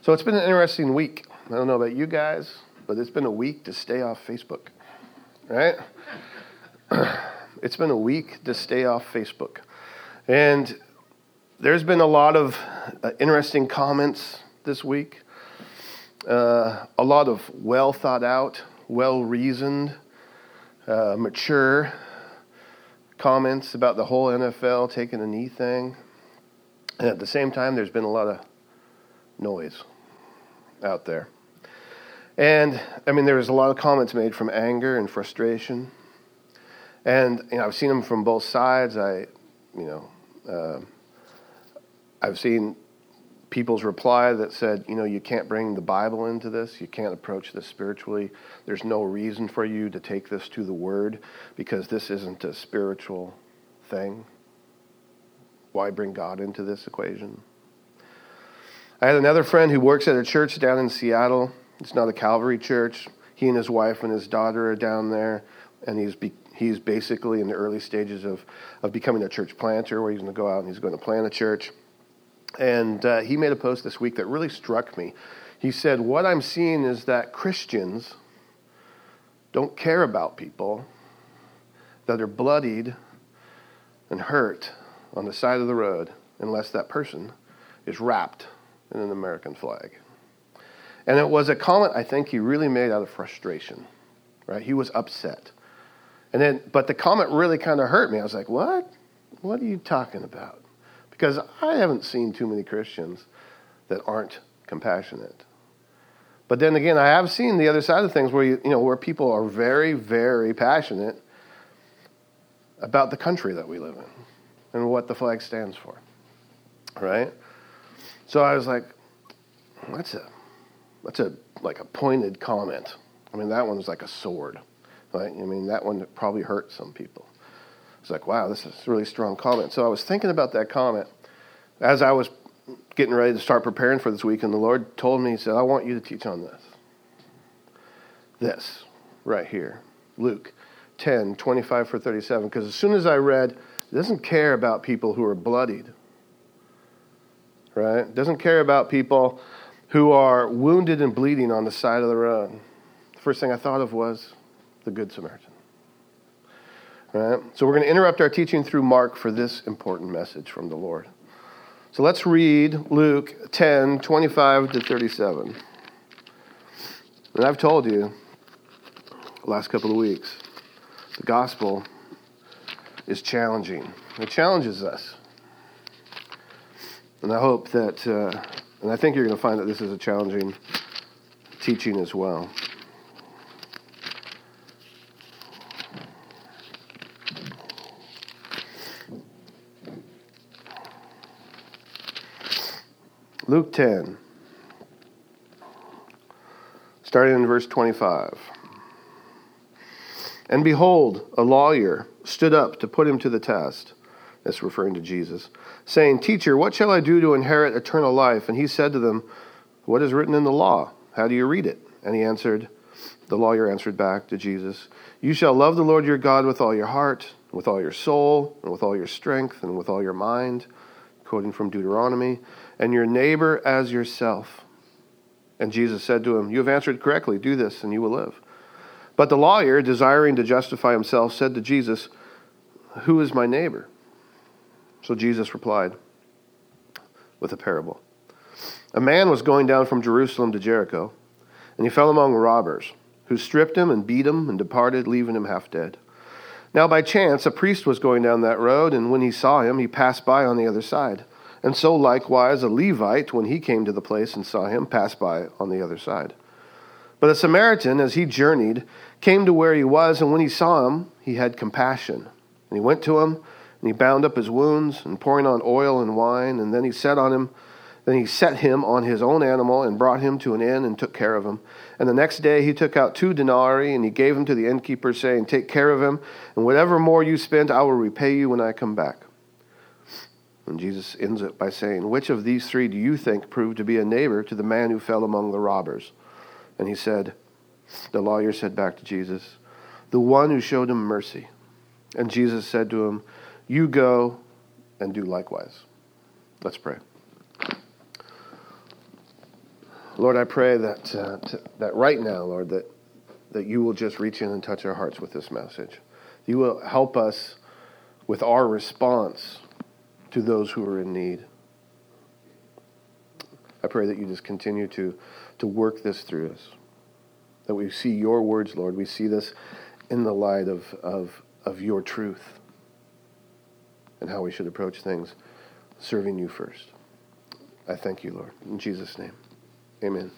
So it's been an interesting week. I don't know about you guys, but it's been a week to stay off Facebook, right? It's been a week to stay off Facebook. And there's been a lot of interesting comments this week. A lot of well thought out, well reasoned, mature comments about the whole NFL taking a knee thing. And at the same time, there's been a lot of noise out there. And I mean, there was a lot of comments made from anger and frustration. And I've seen them from both sides. I've seen people's reply that said, you can't bring the Bible into this. You can't approach this spiritually. There's no reason for you to take this to the Word because this isn't a spiritual thing. Why bring God into this equation? I had another friend who works at a church down in Seattle. It's not a Calvary church. He and his wife and his daughter are down there, and he's basically in the early stages of becoming a church planter, where he's going to go out and he's going to plant a church. And he made a post this week that really struck me. He said, what I'm seeing is that Christians don't care about people that are bloodied and hurt on the side of the road unless that person is wrapped in an American flag. And it was a comment I think he really made out of frustration, right? He was upset. But the comment really kind of hurt me. I was like, what? What are you talking about? Because I haven't seen too many Christians that aren't compassionate. But then again, I have seen the other side of things where where people are very, very passionate about the country that we live in and what the flag stands for, right? So I was like, that's a pointed comment. I mean, that one's like a sword, right? I mean, that one probably hurt some people. It's like, wow, this is a really strong comment. So I was thinking about that comment as I was getting ready to start preparing for this week, and the Lord told me, He said, I want you to teach on this. This right here, Luke 10:25-37, because as soon as I read, it doesn't care about people who are bloodied, right? It doesn't care about people who are wounded and bleeding on the side of the road. The first thing I thought of was the Good Samaritan. Right? So we're going to interrupt our teaching through Mark for this important message from the Lord. So let's read Luke 10:25-37. And I've told you the last couple of weeks, the gospel is challenging. It challenges us. And I hope that, and I think you're going to find that this is a challenging teaching as well. Luke 10, starting in verse 25. And behold, a lawyer stood up to put him to the test. That's referring to Jesus, saying, Teacher, what shall I do to inherit eternal life? And he said to them, What is written in the law? How do you read it? And the lawyer answered back to Jesus, You shall love the Lord your God with all your heart, with all your soul, and with all your strength, and with all your mind, quoting from Deuteronomy, and your neighbor as yourself. And Jesus said to him, You have answered correctly. Do this, and you will live. But the lawyer, desiring to justify himself, said to Jesus, Who is my neighbor? So Jesus replied with a parable. A man was going down from Jerusalem to Jericho, and he fell among robbers, who stripped him and beat him and departed, leaving him half dead. Now by chance a priest was going down that road, and when he saw him, he passed by on the other side. And so likewise a Levite, when he came to the place and saw him, passed by on the other side. But a Samaritan, as he journeyed, came to where he was, and when he saw him, he had compassion. And he went to him, and he bound up his wounds, and pouring on oil and wine, and then he set him on his own animal, and brought him to an inn, and took care of him. And the next day he took out 2 denarii, and he gave them to the innkeeper, saying, Take care of him, and whatever more you spend, I will repay you when I come back. And Jesus ends it by saying, Which of these 3 do you think proved to be a neighbor to the man who fell among the robbers? And the lawyer said back to Jesus, The one who showed him mercy. And Jesus said to him, You go and do likewise. Let's pray. Lord, I pray that right now, Lord, that you will just reach in and touch our hearts with this message. You will help us with our response to those who are in need. I pray that you just continue to work this through us. That we see your words, Lord. We see this in the light of your truth and how we should approach things, serving you first. I thank you, Lord. In Jesus' name, amen.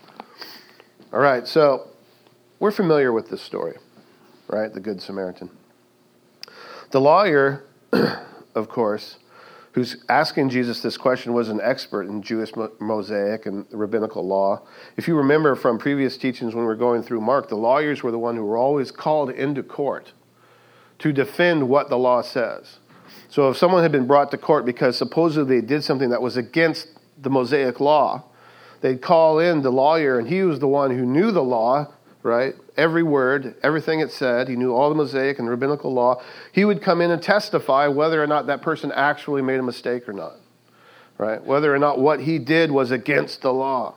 All right, so we're familiar with this story, right? The Good Samaritan. The lawyer, of course, who's asking Jesus this question was an expert in Jewish Mosaic and rabbinical law. If you remember from previous teachings when we were going through Mark, the lawyers were the one who were always called into court to defend what the law says. So if someone had been brought to court because supposedly they did something that was against the Mosaic law, they'd call in the lawyer, and he was the one who knew the law, right? Every word, everything it said. He knew all the Mosaic and rabbinical law. He would come in and testify whether or not that person actually made a mistake or not, right? Whether or not what he did was against the law.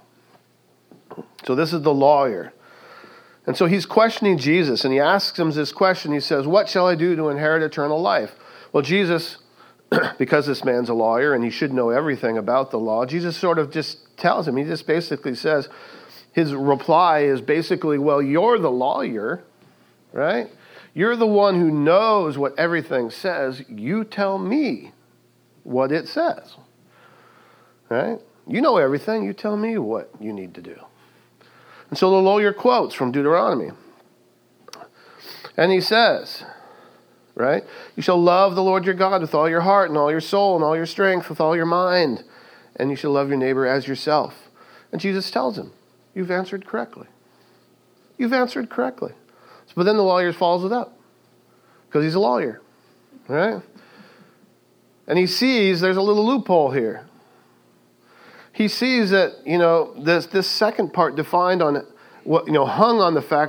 So this is the lawyer. And so he's questioning Jesus, and he asks him this question. He says, "What shall I do to inherit eternal life?" Well, Jesus, because this man's a lawyer and he should know everything about the law, Jesus sort of just tells him, he just basically says, his reply is basically, well, you're the lawyer, right? You're the one who knows what everything says. You tell me what it says, right? You know everything. You tell me what you need to do. And so the lawyer quotes from Deuteronomy. And he says, right? You shall love the Lord your God with all your heart and all your soul and all your strength, with all your mind. And you shall love your neighbor as yourself. And Jesus tells him, you've answered correctly. You've answered correctly. But then the lawyer follows it up because he's a lawyer, right? And he sees there's a little loophole here. He sees that, this second part defined on what, hung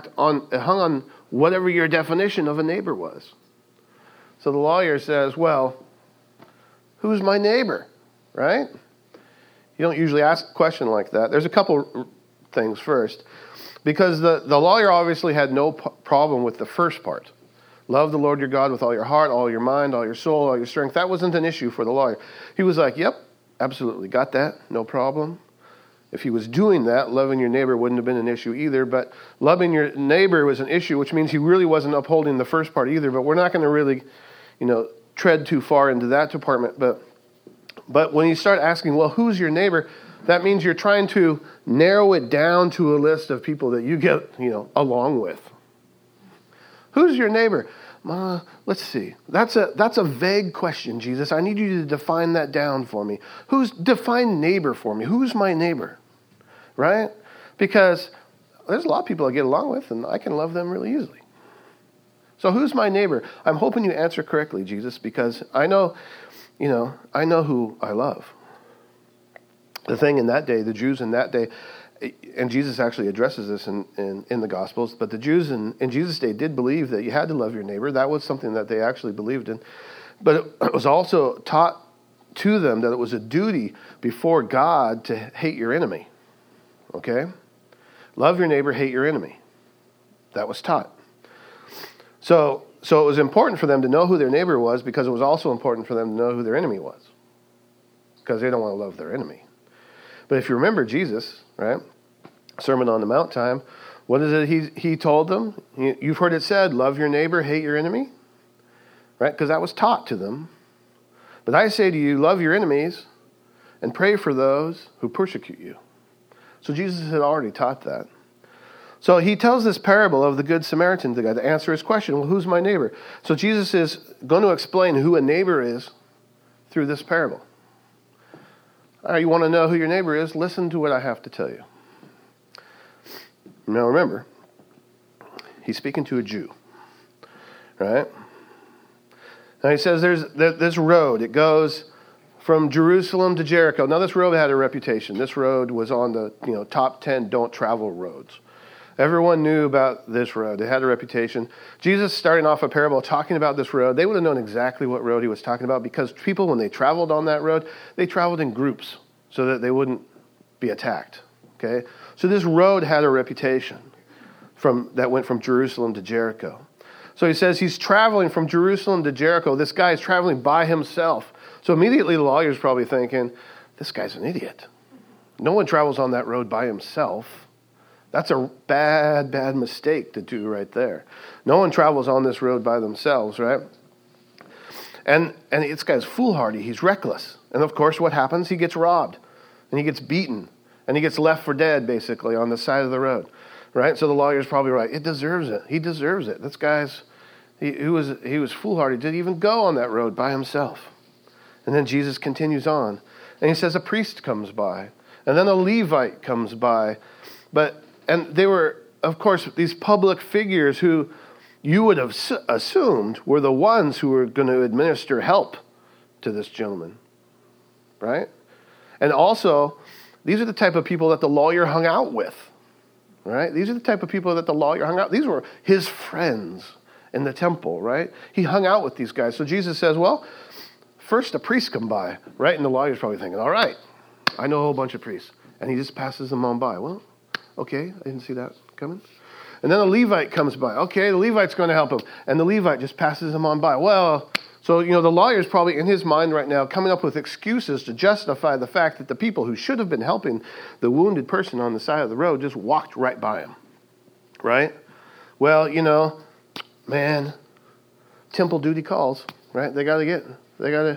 on whatever your definition of a neighbor was. So the lawyer says, well, who's my neighbor, right? You don't usually ask a question like that. There's a couple things first. Because the lawyer obviously had no problem with the first part. Love the Lord your God with all your heart, all your mind, all your soul, all your strength. That wasn't an issue for the lawyer. He was like, yep, absolutely, got that, no problem. If he was doing that, loving your neighbor wouldn't have been an issue either. But loving your neighbor was an issue, which means he really wasn't upholding the first part either. But we're not going to really, tread too far into that department. But when you start asking, well, who's your neighbor? That means you're trying to narrow it down to a list of people that you get, along with. Who's your neighbor? Let's see. That's a vague question, Jesus. I need you to define that down for me. Define neighbor for me? Who's my neighbor? Right? Because there's a lot of people I get along with, and I can love them really easily. So who's my neighbor? I'm hoping you answer correctly, Jesus, because I know who I love. The thing in that day, the Jews in that day, and Jesus actually addresses this in the Gospels, but the Jews in Jesus' day did believe that you had to love your neighbor. That was something that they actually believed in. But it was also taught to them that it was a duty before God to hate your enemy. Okay? Love your neighbor, hate your enemy. That was taught. So it was important for them to know who their neighbor was, because it was also important for them to know who their enemy was, because they don't want to love their enemy. But if you remember Jesus, right, Sermon on the Mount time, what is it he told them? You've heard it said, love your neighbor, hate your enemy, right? Because that was taught to them. But I say to you, love your enemies and pray for those who persecute you. So Jesus had already taught that. So he tells this parable of the Good Samaritan to answer his question, well, who's my neighbor? So Jesus is going to explain who a neighbor is through this parable. All right, you want to know who your neighbor is? Listen to what I have to tell you. Now remember, he's speaking to a Jew, right? Now he says there's this road. It goes from Jerusalem to Jericho. Now this road had a reputation. This road was on the top 10 don't travel roads. Everyone knew about this road. It had a reputation. Jesus, starting off a parable talking about this road, they would have known exactly what road he was talking about, because people, when they traveled on that road, they traveled in groups so that they wouldn't be attacked Okay? So this road had a reputation that went from Jerusalem to Jericho. So he says he's traveling from Jerusalem to Jericho. This guy is traveling by himself. So immediately the lawyer's probably thinking, this guy's an idiot. No one travels on that road by himself. That's a bad, bad mistake to do right there. No one travels on this road by themselves, right? And this guy's foolhardy. He's reckless. And of course, what happens? He gets robbed. And he gets beaten. And he gets left for dead, basically, on the side of the road. Right? So the lawyer's probably right. It deserves it. He deserves it. This guy's... He was foolhardy. Didn't even go on that road by himself. And then Jesus continues on. And he says a priest comes by. And then a Levite comes by. And they were, of course, these public figures who you would have assumed were the ones who were going to administer help to this gentleman. Right? And also, these are the type of people that the lawyer hung out with. Right? These are the type of people that the lawyer hung out with. These were his friends in the temple, right? He hung out with these guys. So Jesus says, well, first a priest come by, right? And the lawyer's probably thinking, all right, I know a whole bunch of priests. And he just passes them on by. Well, okay, I didn't see that coming. And then a Levite comes by. Okay, the Levite's going to help him. And the Levite just passes him on by. Well, so, the lawyer's probably in his mind right now coming up with excuses to justify the fact that the people who should have been helping the wounded person on the side of the road just walked right by him, right? Well, man, temple duty calls, right? They got to go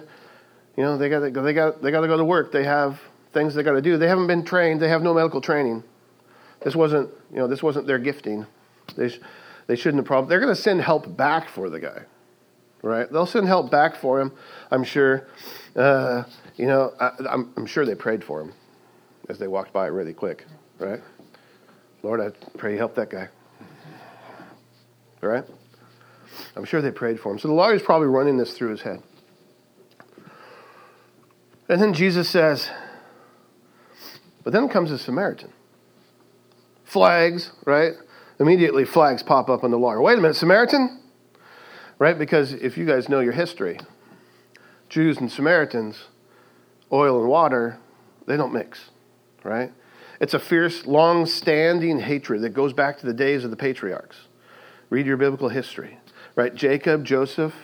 to work. They have things they got to do. They haven't been trained. They have no medical training. This wasn't their gifting. They shouldn't have probably. They're going to send help back for the guy, right? They'll send help back for him. I'm sure. I'm sure they prayed for him as they walked by really quick, right? Lord, I pray you help that guy, right? I'm sure they prayed for him. So the lawyer's probably running this through his head. And then Jesus says, but then comes a Samaritan. Flags, right? Immediately flags pop up on the lawyer. Wait a minute, Samaritan? Right? Because if you guys know your history, Jews and Samaritans, oil and water, they don't mix, right? It's a fierce, long-standing hatred that goes back to the days of the patriarchs. Read your biblical history. Right, Jacob, Joseph,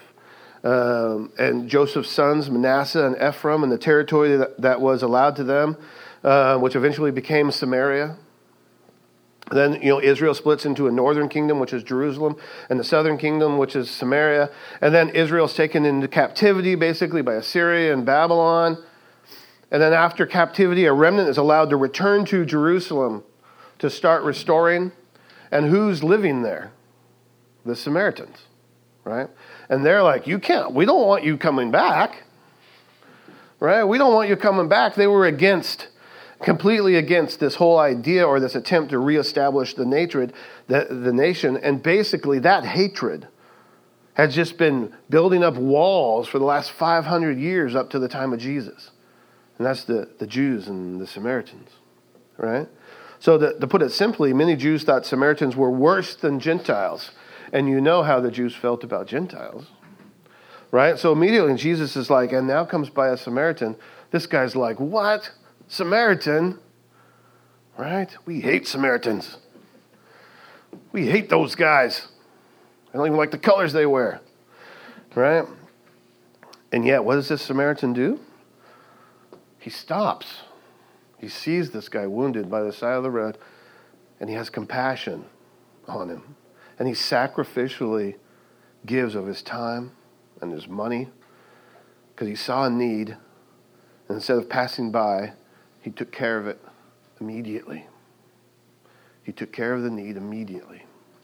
and Joseph's sons, Manasseh and Ephraim, and the territory that was allowed to them, which eventually became Samaria. Then, Israel splits into a northern kingdom, which is Jerusalem, and the southern kingdom, which is Samaria. And then Israel's taken into captivity, basically, by Assyria and Babylon. And then after captivity, a remnant is allowed to return to Jerusalem to start restoring. And who's living there? The Samaritans. Right? And they're like, we don't want you coming back. Right? We don't want you coming back. They were completely against this whole idea or this attempt to reestablish the nation. And basically that hatred had just been building up walls for the last 500 years up to the time of Jesus. And that's the Jews and the Samaritans. Right? So to put it simply, many Jews thought Samaritans were worse than Gentiles. And you know how the Jews felt about Gentiles, right? So immediately Jesus is like, and now comes by a Samaritan. This guy's like, what? Samaritan? Right? We hate Samaritans. We hate those guys. I don't even like the colors they wear, right? And yet, what does this Samaritan do? He stops. He sees this guy wounded by the side of the road, and he has compassion on him. And he sacrificially gives of his time and his money because he saw a need. And instead of passing by, he took care of it immediately. He took care of the need immediately.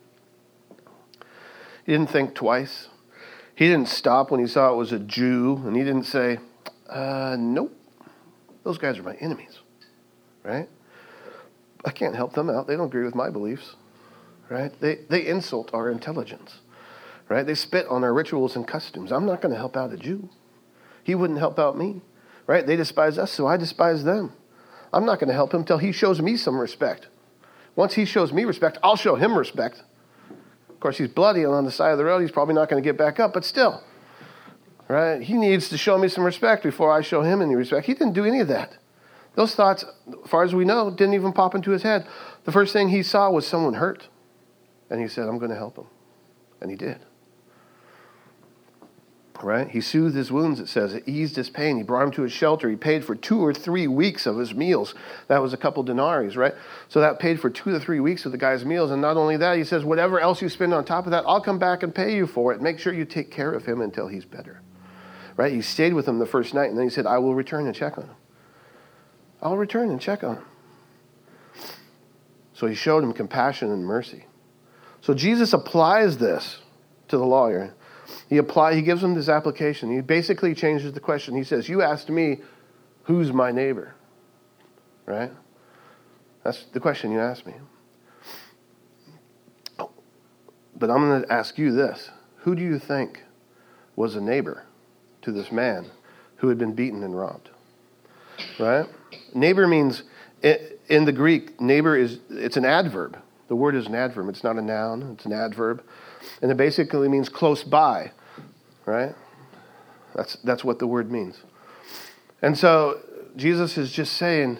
He didn't think twice. He didn't stop when he saw it was a Jew. And he didn't say, nope, those guys are my enemies. Right? I can't help them out. They don't agree with my beliefs. Right? They insult our intelligence. Right? They spit on our rituals and customs. I'm not going to help out a Jew. He wouldn't help out me. Right? They despise us, so I despise them. I'm not going to help him till he shows me some respect. Once he shows me respect, I'll show him respect. Of course, he's bloody on the side of the road. He's probably not going to get back up, but still. Right? He needs to show me some respect before I show him any respect. He didn't do any of that. Those thoughts, as far as we know, didn't even pop into his head. The first thing he saw was someone hurt. And he said, I'm going to help him. And he did. Right? He soothed his wounds, it says. It eased his pain. He brought him to a shelter. He paid for 2 or 3 weeks of his meals. That was a couple denarii, right? So that paid for 2 to 3 weeks of the guy's meals. And not only that, he says, whatever else you spend on top of that, I'll come back and pay you for it. Make sure you take care of him until he's better. Right? He stayed with him the first night, and then he said, I will return and check on him. I'll return and check on him. So he showed him compassion and mercy. So Jesus applies this to the lawyer. He gives him this application. He basically changes the question. He says, you asked me, who's my neighbor? Right? That's the question you asked me. But I'm going to ask you this. Who do you think was a neighbor to this man who had been beaten and robbed? Right? Neighbor means, in the Greek, neighbor it's an adverb. The word is an adverb. It's not a noun. It's an adverb. And it basically means close by, right? That's what the word means. And so Jesus is just saying,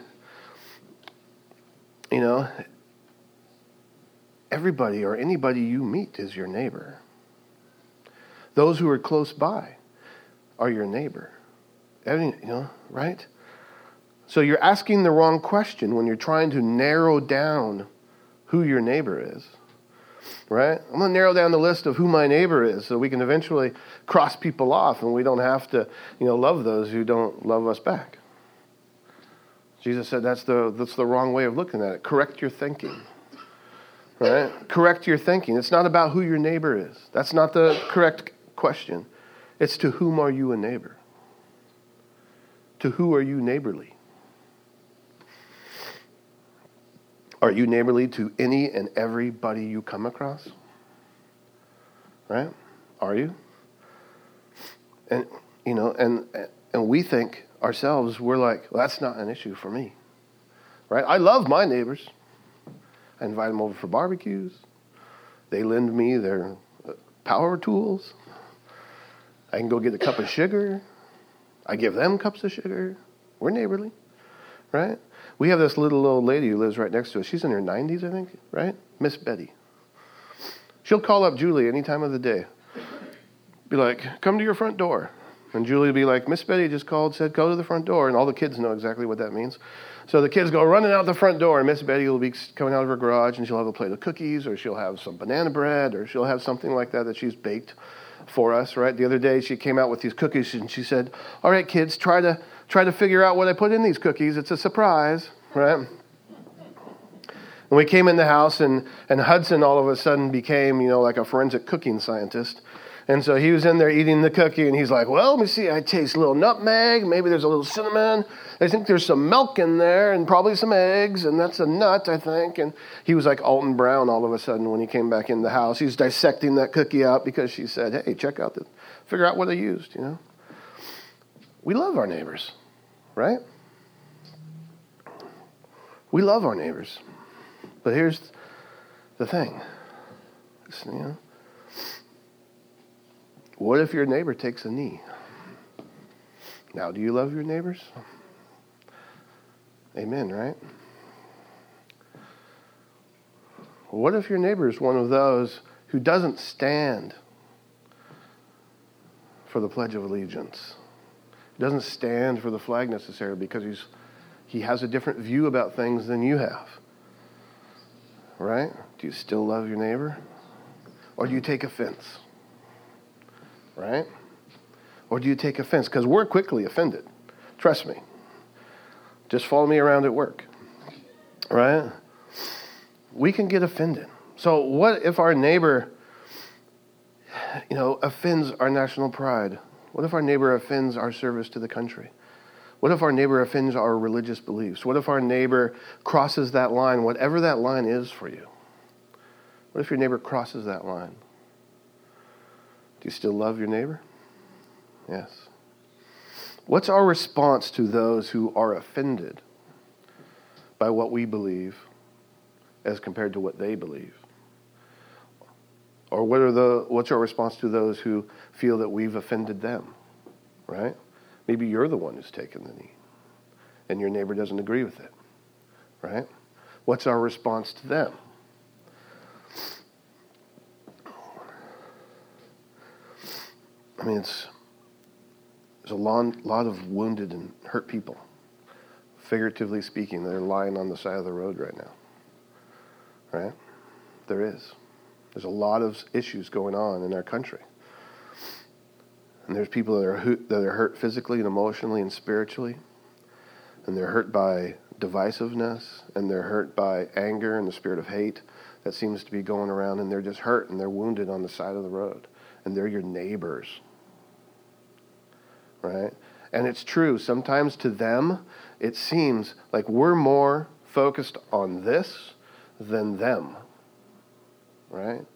everybody or anybody you meet is your neighbor. Those who are close by are your neighbor. Right? So you're asking the wrong question when you're trying to narrow down who your neighbor is. Right? I'm going to narrow down the list of who my neighbor is so we can eventually cross people off and we don't have to, love those who don't love us back. Jesus said that's the wrong way of looking at it. Correct your thinking. Right? Correct your thinking. It's not about who your neighbor is. That's not the correct question. It's to whom are you a neighbor? To who are you neighborly? Are you neighborly to any and everybody you come across? Right? Are you? And and we think ourselves, we're like, well, that's not an issue for me. Right? I love my neighbors. I invite them over for barbecues. They lend me their power tools. I can go get a cup of sugar. I give them cups of sugar. We're neighborly. Right? We have this little old lady who lives right next to us. She's in her 90s, I think, right? Miss Betty. She'll call up Julie any time of the day. Be like, come to your front door. And Julie will be like, Miss Betty just called, said, go to the front door. And all the kids know exactly what that means. So the kids go running out the front door, and Miss Betty will be coming out of her garage, and she'll have a plate of cookies, or she'll have some banana bread, or she'll have something like that she's baked for us, right? The other day she came out with these cookies, and she said, all right, kids, try to figure out what I put in these cookies. It's a surprise, right? And we came in the house, and Hudson all of a sudden became, like a forensic cooking scientist. And so he was in there eating the cookie, and he's like, well, let me see. I taste a little nutmeg. Maybe there's a little cinnamon. I think there's some milk in there and probably some eggs, and that's a nut, I think. And he was like Alton Brown all of a sudden when he came back in the house. He's dissecting that cookie out because she said, hey, figure out what I used, We love our neighbors, right? We love our neighbors. But here's the thing, What if your neighbor takes a knee? Now, do you love your neighbors? Amen, right? What if your neighbor is one of those who doesn't stand for the Pledge of Allegiance? He doesn't stand for the flag necessarily because he has a different view about things than you have. Right? Do you still love your neighbor? Or do you take offense? Right? Or do you take offense? Because we're quickly offended. Trust me. Just follow me around at work. Right? We can get offended. So what if our neighbor, offends our national pride? What if our neighbor offends our service to the country? What if our neighbor offends our religious beliefs? What if our neighbor crosses that line, whatever that line is for you? What if your neighbor crosses that line? Do you still love your neighbor? Yes. What's our response to those who are offended by what we believe as compared to what they believe? Or what's our response to those who feel that we've offended them? Right? Maybe you're the one who's taken the knee. and your neighbor doesn't agree with it, right? What's our response to them? I mean, there's a lot of wounded and hurt people, figuratively speaking, that are lying on the side of the road right now, right? There is. There's a lot of issues going on in our country. And there's people that are hurt physically and emotionally and spiritually. And they're hurt by divisiveness. And they're hurt by anger and the spirit of hate that seems to be going around. And they're just hurt and they're wounded on the side of the road. And they're your neighbors. Right? And it's true. Sometimes to them, it seems like we're more focused on this than them. Right?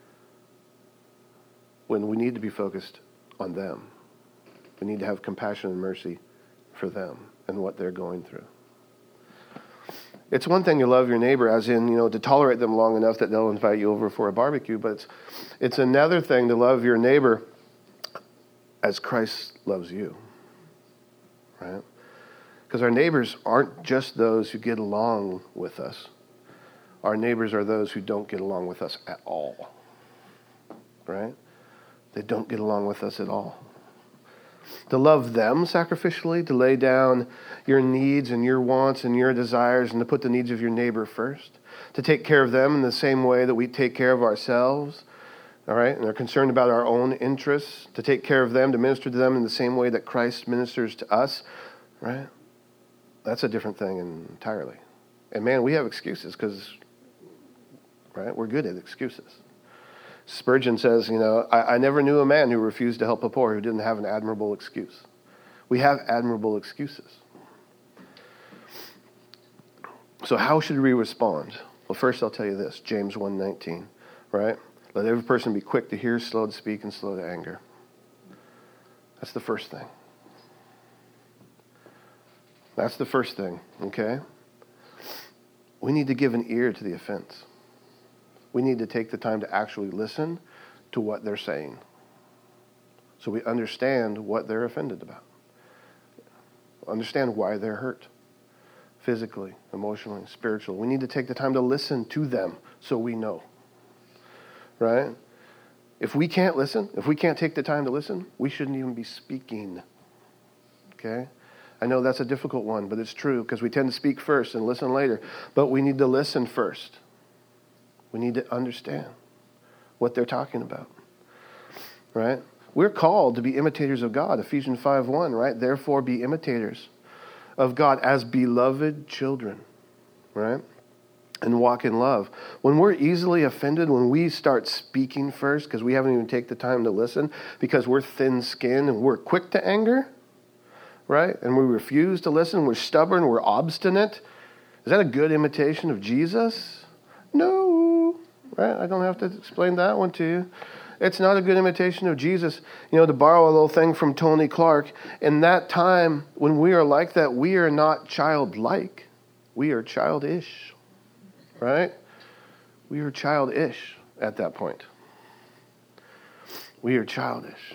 When we need to be focused on them. We need to have compassion and mercy for them and what they're going through. It's one thing to love your neighbor, as in, to tolerate them long enough that they'll invite you over for a barbecue, but it's another thing to love your neighbor as Christ loves you. Right? Because our neighbors aren't just those who get along with us. Our neighbors are those who don't get along with us at all. Right? They don't get along with us at all. To love them sacrificially, to lay down your needs and your wants and your desires and to put the needs of your neighbor first. To take care of them in the same way that we take care of ourselves. All right? And are concerned about our own interests. To take care of them, to minister to them in the same way that Christ ministers to us. Right? That's a different thing entirely. And man, we have excuses because, right, we're good at excuses. Spurgeon says, I never knew a man who refused to help the poor who didn't have an admirable excuse. We have admirable excuses. So how should we respond? Well, first I'll tell you this, James 1:19, right? Let every person be quick to hear, slow to speak, and slow to anger. That's the first thing. That's the first thing, okay? We need to give an ear to the offense. We need to take the time to actually listen to what they're saying so we understand what they're offended about. Understand why they're hurt physically, emotionally, spiritually. We need to take the time to listen to them so we know. Right? If we can't listen, if we can't take the time to listen, we shouldn't even be speaking. Okay? I know that's a difficult one, but it's true because we tend to speak first and listen later. But we need to listen first. We need to understand what they're talking about, right? We're called to be imitators of God, Ephesians 5:1, right? Therefore, be imitators of God as beloved children, right? And walk in love. When we're easily offended, when we start speaking first, because we haven't even taken the time to listen, because we're thin-skinned and we're quick to anger, right? And we refuse to listen, we're stubborn, we're obstinate. Is that a good imitation of Jesus? No, right? I don't have to explain that one to you. It's not a good imitation of Jesus. To borrow a little thing from Tony Clark, in that time when we are like that, we are not childlike. We are childish, right? We are childish at that point. We are childish.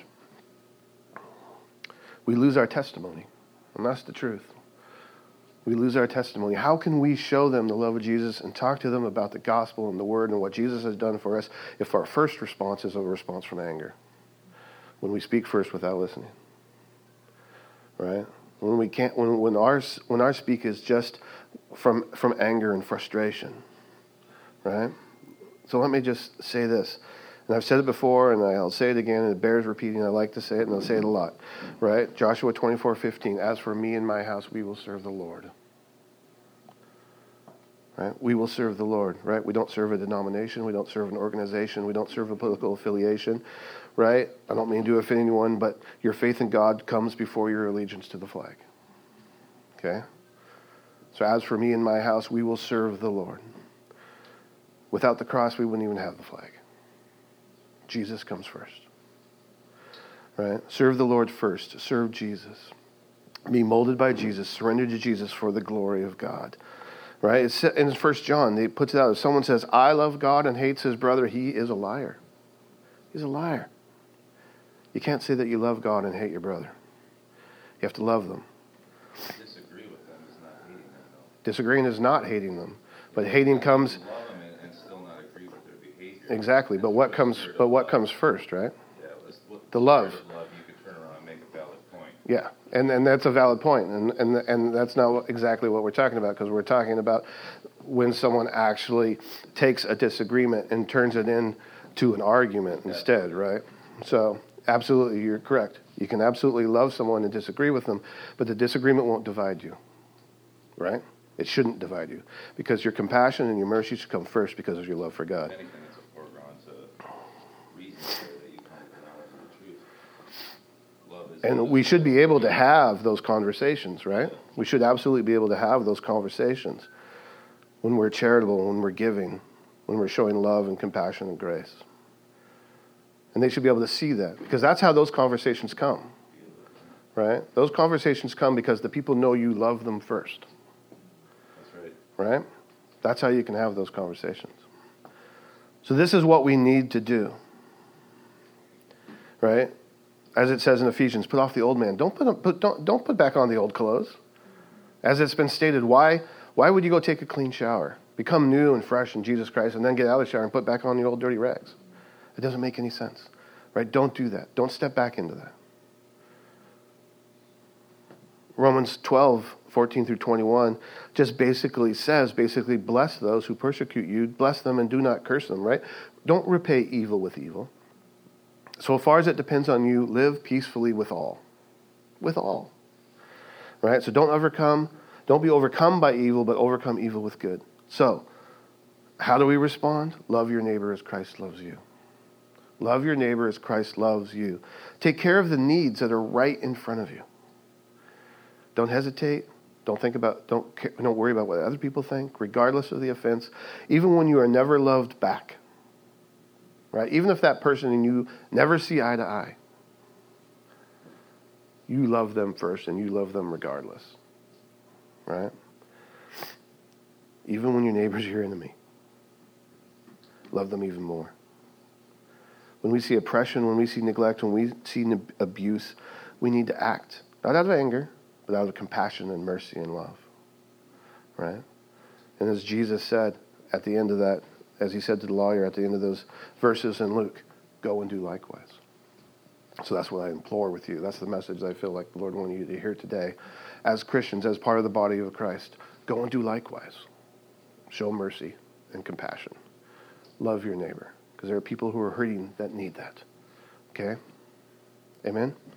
We lose our testimony, and that's the truth. We lose our testimony. How can we show them the love of Jesus and talk to them about the gospel and the word and what Jesus has done for us if our first response is a response from anger? When we speak first without listening. Right? When we can't when our speak is just from anger and frustration. Right? So let me just say this. And I've said it before, and I'll say it again, and it bears repeating. I like to say it, and I'll say it a lot. Right? Joshua 24:15. As for me and my house, we will serve the Lord. Right? We will serve the Lord. Right? We don't serve a denomination. We don't serve an organization. We don't serve a political affiliation. Right? I don't mean to offend anyone, but your faith in God comes before your allegiance to the flag. Okay? So as for me and my house, we will serve the Lord. Without the cross, we wouldn't even have the flag. Jesus comes first. Right? Serve the Lord first. Serve Jesus. Be molded by Jesus. Surrender to Jesus for the glory of God. Right? It's in 1 John, he puts it out. If someone says, I love God and hates his brother, he is a liar. He's a liar. You can't say that you love God and hate your brother. You have to love them. I disagree with them. Disagreeing is not hating them. But hating comes... love them and still not agree with their behavior. Exactly. But what comes first, right? Yeah, the love. Love, you could turn around and make a valid point. Yeah, and that's a valid point. And that's not exactly what we're talking about, because we're talking about when someone actually takes a disagreement and turns it into an argument instead, right? So, absolutely, you're correct. You can absolutely love someone and disagree with them, but the disagreement won't divide you, right? It shouldn't divide you, because your compassion and your mercy should come first because of your love for God. Anything that's a foregone to reason that you come to the knowledge of the truth. Love is And we should be able to have those conversations, right? We should absolutely be able to have those conversations when we're charitable, when we're giving, when we're showing love and compassion and grace. And they should be able to see that, because that's how those conversations come, right? Those conversations come because the people know you love them first. Right? That's how you can have those conversations. So this is what we need to do. Right? As it says in Ephesians, put off the old man. Don't put back on the old clothes. As it's been stated, why would you go take a clean shower? Become new and fresh in Jesus Christ and then get out of the shower and put back on the old dirty rags. It doesn't make any sense. Right? Don't do that. Don't step back into that. Romans 12:14-21 just basically says, bless those who persecute you, bless them and do not curse them, right? Don't repay evil with evil. So far as it depends on you, live peacefully with all. With all. Right? So don't be overcome by evil, but overcome evil with good. So, how do we respond? Love your neighbor as Christ loves you. Love your neighbor as Christ loves you. Take care of the needs that are right in front of you. Don't hesitate. Don't worry about what other people think, regardless of the offense. Even when you are never loved back, right? Even if that person and you never see eye to eye, you love them first, and you love them regardless, right? Even when your neighbor's your enemy, love them even more. When we see oppression, when we see neglect, when we see abuse, we need to act, not out of anger, but out of compassion and mercy and love, right? And as Jesus said at the end of that, as he said to the lawyer at the end of those verses in Luke, go and do likewise. So that's what I implore with you. That's the message I feel like the Lord wanted you to hear today. As Christians, as part of the body of Christ, go and do likewise. Show mercy and compassion. Love your neighbor, because there are people who are hurting that need that. Okay? Amen?